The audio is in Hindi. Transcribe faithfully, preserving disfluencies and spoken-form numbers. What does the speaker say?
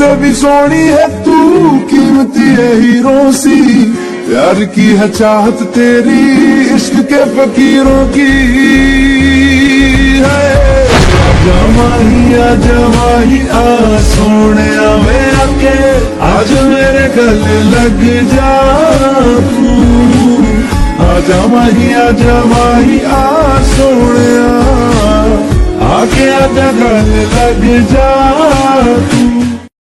उससे भी सोनी है तू, कीमती है हीरों सी। प्यार की है चाहत तेरी, इश्क के फकीरों की है। आजा माही आजा माही आ सोने वे आके, आज मेरे गले लग जा तू। आजा माही आजा माही आ सोने आके, आजा गले लग जा तू।